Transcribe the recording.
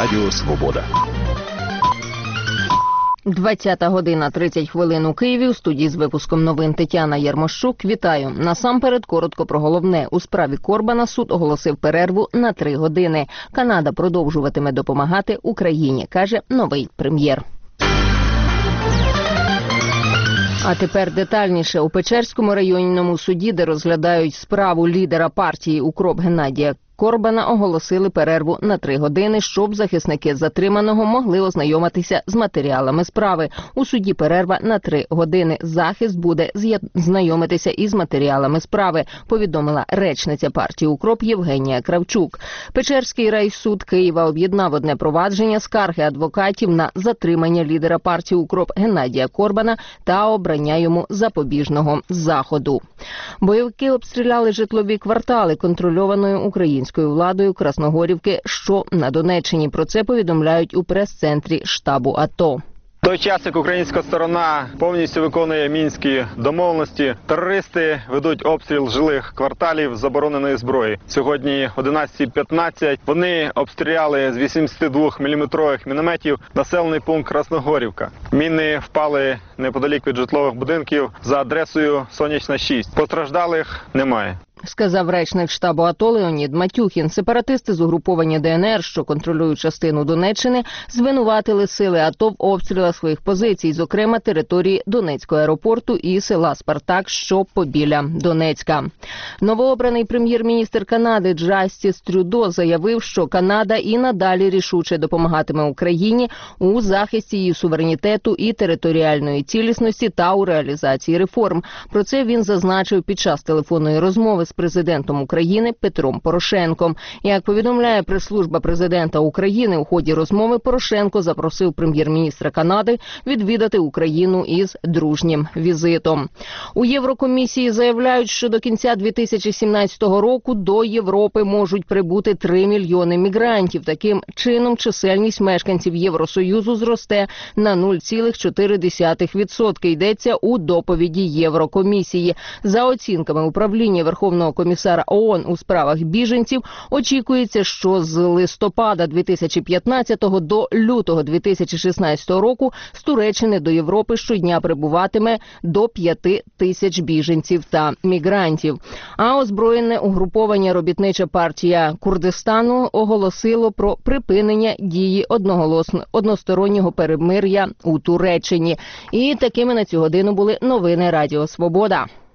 Радіо Свобода. 20 година 30 хвилин у Києві. У студії з випуском новин Тетяна Єрмощук. Вітаю. Насамперед коротко про головне. У справі Корбана суд оголосив перерву на 3 години. Канада продовжуватиме допомагати Україні, каже новий прем'єр. А тепер детальніше. У Печерському районному суді, де розглядають справу лідера партії «Укроп» Геннадія Корбана, оголосили перерву на 3 години, щоб захисники затриманого могли ознайомитися з матеріалами справи. У суді перерва на 3 години. Захист буде знайомитися із матеріалами справи, повідомила речниця партії «Укроп» Євгенія Кравчук. Печерський райсуд Києва об'єднав одне провадження скарги адвокатів на затримання лідера партії «Укроп» Геннадія Корбана та обрання йому запобіжного заходу. Бойовики обстріляли житлові квартали контрольованою українською владою Красногорівки, що на Донеччині. Про це повідомляють у прес-центрі штабу АТО. В той час, як українська сторона повністю виконує мінські домовленості, терористи ведуть обстріл жилих кварталів забороненої зброї. Сьогодні 11:15 вони обстріляли з 82-мм мінометів населений пункт Красногорівка. Міни впали неподалік від житлових будинків за адресою Сонячна, 6. Постраждалих немає. Сказав речник штабу АТО Леонід Матюхін. Сепаратисти з угруповання ДНР, що контролюють частину Донеччини, звинуватили сили АТО в обстрілах своїх позицій, зокрема території Донецького аеропорту і села Спартак, що побіля Донецька. Новообраний прем'єр-міністр Канади Джастін Трюдо заявив, що Канада і надалі рішуче допомагатиме Україні у захисті її суверенітету і територіальної цілісності та у реалізації реформ. Про це він зазначив під час телефонної розмови з президентом України Петром Порошенком. Як повідомляє прес-служба президента України, у ході розмови Порошенко запросив прем'єр-міністра Канади відвідати Україну із дружнім візитом. У Єврокомісії заявляють, що до кінця 2017 року до Європи можуть прибути 3 мільйони мігрантів. Таким чином, чисельність мешканців Євросоюзу зросте на 0,4%. Йдеться у доповіді Єврокомісії. За оцінками управління Верховного комісара ООН у справах біженців, очікується, що з листопада 2015 до лютого 2016 року з Туреччини до Європи щодня прибуватиме до 5 тисяч біженців та мігрантів. А озброєне угруповання «Робітнича партія Курдистану» оголосило про припинення дії одностороннього перемир'я у Туреччині. І такими на цю годину були новини Радіо Свобода.